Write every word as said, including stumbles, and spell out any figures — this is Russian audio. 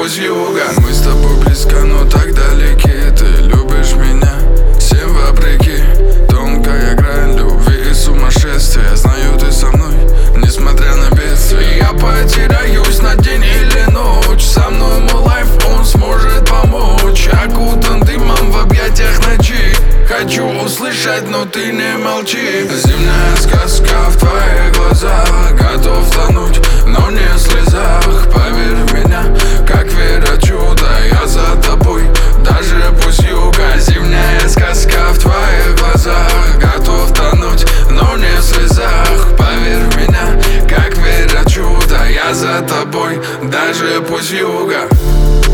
пусть юга. Мы с тобой близко, но так далеки. Ты любишь меня всем вопреки. Тонкая грань любви и сумасшествия. Знаю, ты со мной, несмотря на бедствие. Я потеряюсь на день или ночь. Со мной мой лайф, он сможет помочь. Окутан дымом в объятиях ночи. Хочу услышать, но ты не молчи. Зимняя сказка в твоих глазах. Готов тонуть, но не в слезах. Поверь в меня, как верят чудо. Я за тобой, даже пусть юга. Зимняя сказка в твоих глазах. Готов тонуть, но не в слезах. Поверь в меня, как верят чудо. Я за тобой, даже пусть юга.